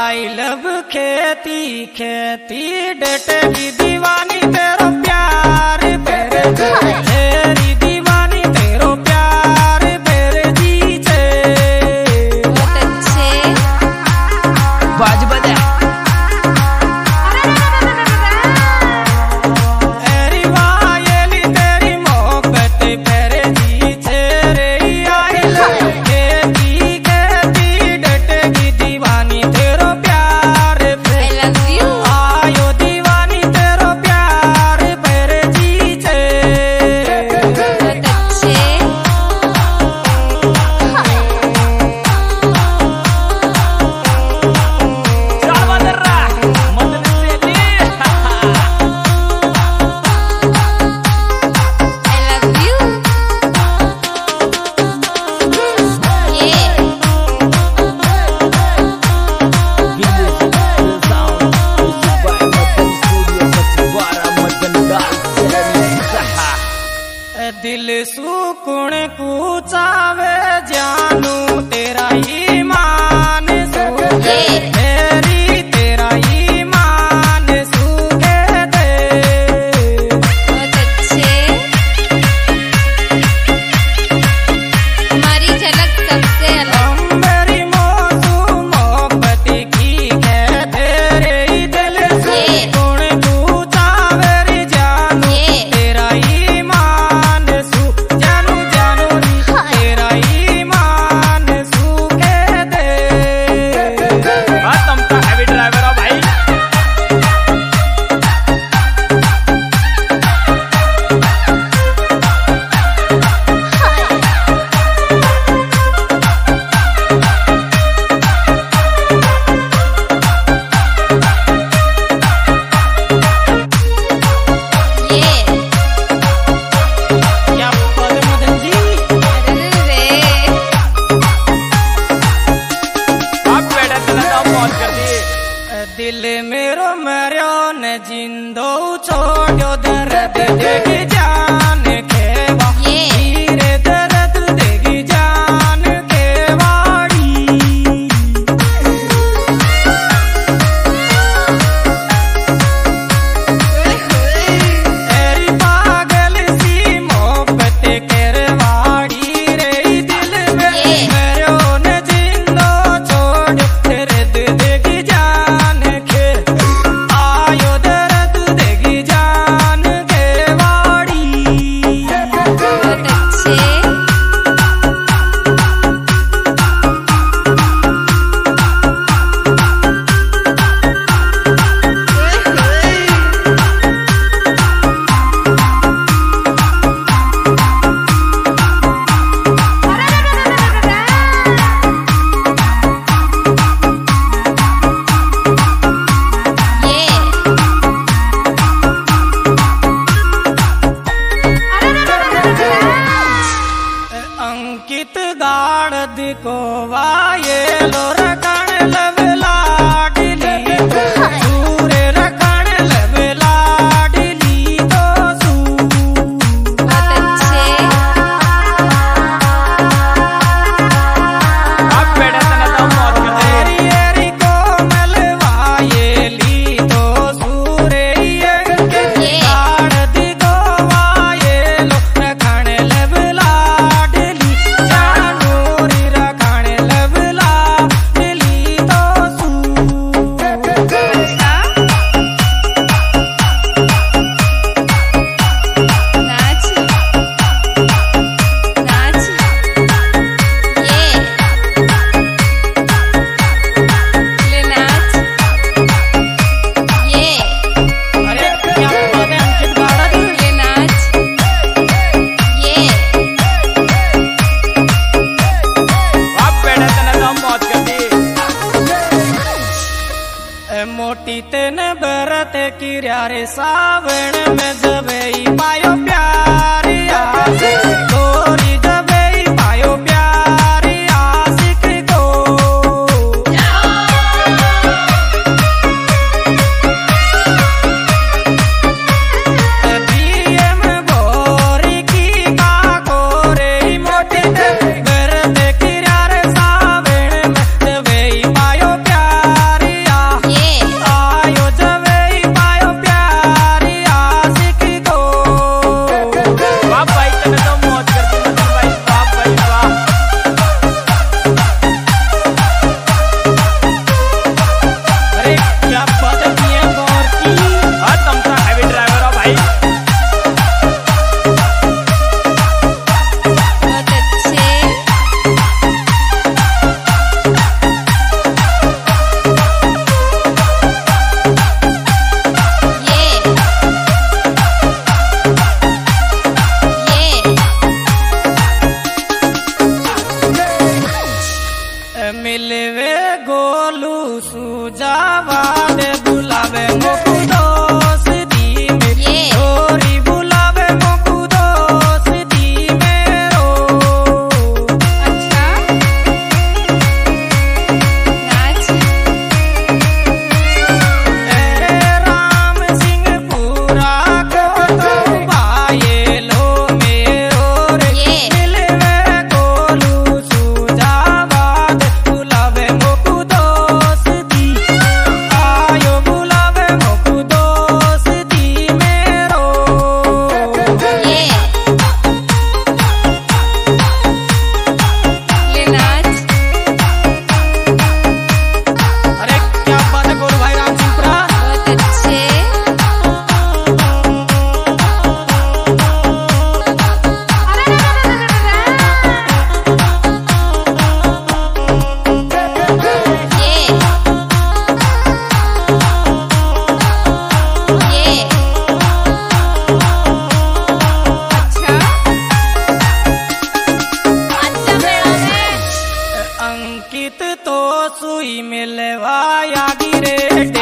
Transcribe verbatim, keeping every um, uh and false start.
I love खेती खेती डटेगी दीवानी तेरो प्यार तेरे तेरी दीवानी तेरो प्यार तेरे जीचे बाज बजा तेरी वायली तेरी मोहब्बत तेरे जीचे रे आई लव खेती खेती डटेगी दीवानी तेरो दिल सुकुण कुचावे जानू तेरा ईमान सूखे तेरी तेरा ईमान सूखे दे बहुत अच्छे हमारी झलक सबसे अलग मेरी मौसू मोहब्बत की है तेरे दिल सुकुण कुचावे जानू तेरा दिल मेरो मरो न जिंदो छोड़ो दर्द देगी जान खेवा धीरे दर्द देगी जान खेवाड़ी तेरी पागल सी मोहब्बत करवाड़ी रे दिल में मरो न जिंदो छोड़ो दर्द देगी जान अंकित गाड़द को वाये लो रखण लब लाडली सूरे रखण लब लाडली तो सू बहुत अच्छे अब बेटा तना तो मौत कर तेरी एरी को मलवाये ली तो सूरे गाड़द को वाये लो रखण लब लाडली जानूरी रखण लब लाडली तो सू नाच नाच ये ले नाच ये अरे क्या बात है अंकित गाड़द ले नाच ये अब बेटा तना तो मौत कर दी ए मोटी तेने बरत किर्या रे सावण में जबई पायो प्यारी आसे गोरी जबई पायो प्यारी आशिक को बीएम गोरी की का गोरे मोटी बरत किर्या रे सावण में जबई पायो प्यारी गोलू सुजावा दे बुलावे मोकू दोस्ती में ये। गोरी बुलावे मोकू दोस्ती में रो। अच्छा नाच ए राम सिंह पूरा को तो बायलो मेरो रे ये। मिलवे गोलू सुजावा दे बुलावे मोकू दोस्ती आयो बुलावे मोकू दोस्ती मेरो। ये ले नाच अरे क्या बात है गोलू भाई राम सिंह पूरा। बहुत अच्छे ये ये अच्छा अच्छा मैडम अंकित तो सुई मिलवाया गिरे